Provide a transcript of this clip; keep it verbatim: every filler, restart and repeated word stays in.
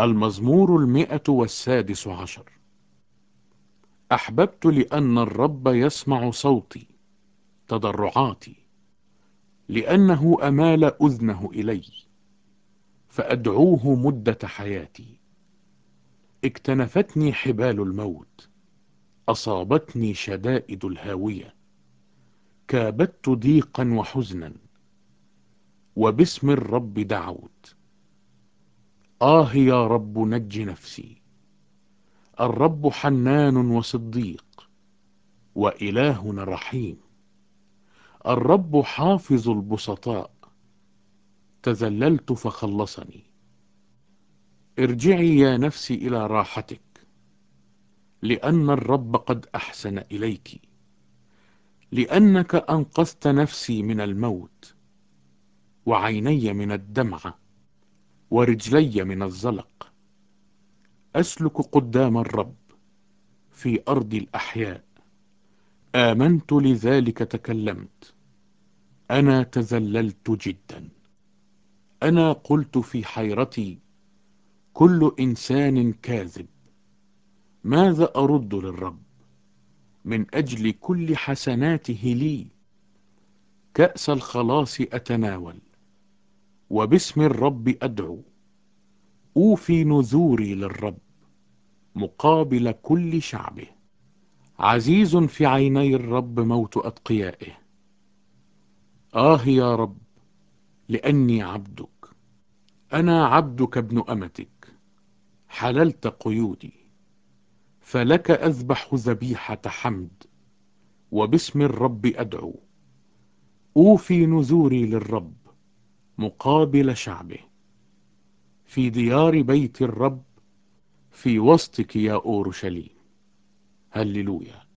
المزمور المئة والسادس عشر. أحببت لأن الرب يسمع صوتي، تضرعاتي، لأنه أمال أذنه إلي، فأدعوه مدة حياتي. اكتنفتني حبال الموت، أصابتني شدائد الهاوية، كابدت ضيقا وحزنا، وباسم الرب دعوت. آه يا رب نج نفسي. الرب حنان وصديق، وإلهنا رحيم. الرب حافظ البسطاء، تذللت فخلصني. ارجعي يا نفسي إلى راحتك، لأن الرب قد أحسن إليك، لأنك أنقذت نفسي من الموت، وعيني من الدمعة، ورجلي من الزلق. أسلك قدام الرب في أرض الأحياء. آمنت لذلك تكلمت، أنا تذللت جدا. أنا قلت في حيرتي: كل إنسان كاذب. ماذا أرد للرب من أجل كل حسناته لي؟ كأس الخلاص أتناول، وباسم الرب أدعو. أوفي نذوري للرب مقابل كل شعبه. عزيز في عيني الرب موت أتقيائه. آه يا رب، لأني عبدك، أنا عبدك ابن أمتك، حللت قيودي. فلك أذبح ذبيحة حمد، وباسم الرب أدعو. أوفي نذوري للرب مقابل شعبه، في ديار بيت الرب، في وسطك يا أورشليم. هللويا.